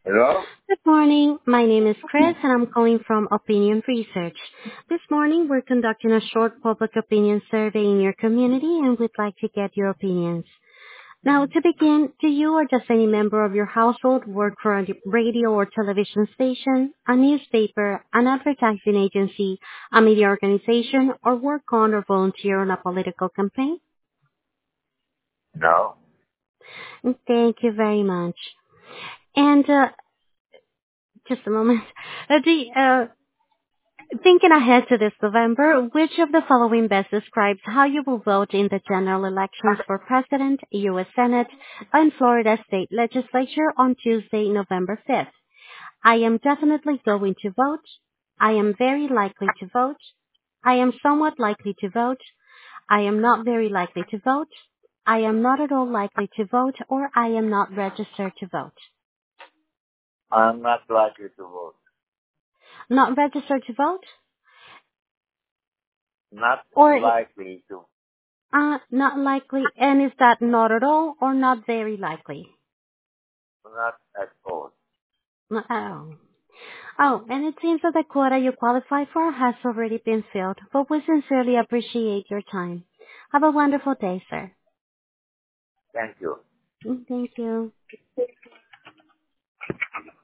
Hello? Good morning. My name is Chris, and I'm calling from Opinion Research. This morning, we're conducting a short public opinion survey in your community, and we'd like to get your opinions. Now, to begin, do you or just any member of your household work for a radio or television station, a newspaper, an advertising agency, a media organization, or work on or volunteer on a political campaign? No. Thank you very much. And just a moment. Thinking ahead to this November, which of the following best describes how you will vote in the general elections for President, U.S. Senate, and Florida State Legislature on Tuesday, November 5th? I am definitely going to vote. I am very likely to vote. I am somewhat likely to vote. I am not very likely to vote. I am not at all likely to vote, or I am not registered to vote. I'm not likely to vote. Not registered to vote? Not Or likely to. not likely. And is that not at all or not very likely? Not at all. Oh. Oh, and it seems that the quota you qualify for has already been filled, but we sincerely appreciate your time. Have a wonderful day, sir. Thank you. Thank you.